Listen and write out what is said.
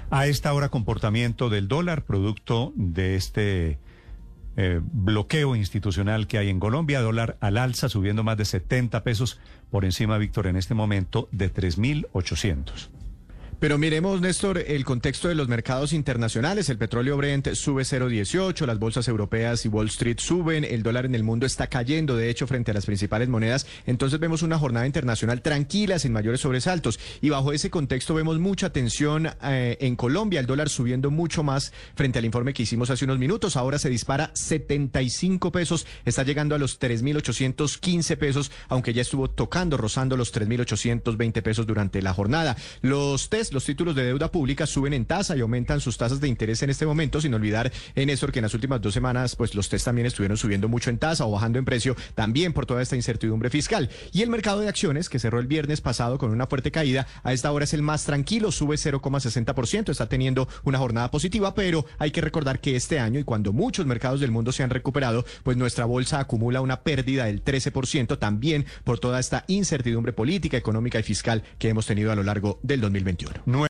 A esta hora, comportamiento del dólar, producto de este bloqueo institucional que hay en Colombia. Dólar al alza, subiendo más de 70 pesos por encima, Víctor, en este momento de 3.800. Pero miremos, Néstor, el contexto de los mercados internacionales. El petróleo Brent sube 0,18, las bolsas europeas y Wall Street suben, el dólar en el mundo está cayendo, de hecho, frente a las principales monedas. Entonces vemos una jornada internacional tranquila, sin mayores sobresaltos. Y bajo ese contexto vemos mucha tensión en Colombia, el dólar subiendo mucho más frente al informe que hicimos hace unos minutos. Ahora se dispara 75 pesos, está llegando a los 3.815 pesos, aunque ya estuvo tocando, rozando los 3.820 pesos durante la jornada. Los títulos de deuda pública suben en tasa y aumentan sus tasas de interés en este momento, sin olvidar, Néstor, que en las últimas 2 semanas pues los test también estuvieron subiendo mucho en tasa o bajando en precio, también por toda esta incertidumbre fiscal. Y el mercado de acciones, que cerró el viernes pasado con una fuerte caída, a esta hora es el más tranquilo, sube 0,60%, está teniendo una jornada positiva, pero hay que recordar que este año, y cuando muchos mercados del mundo se han recuperado, pues nuestra bolsa acumula una pérdida del 13%, también por toda esta incertidumbre política, económica y fiscal que hemos tenido a lo largo del 2021.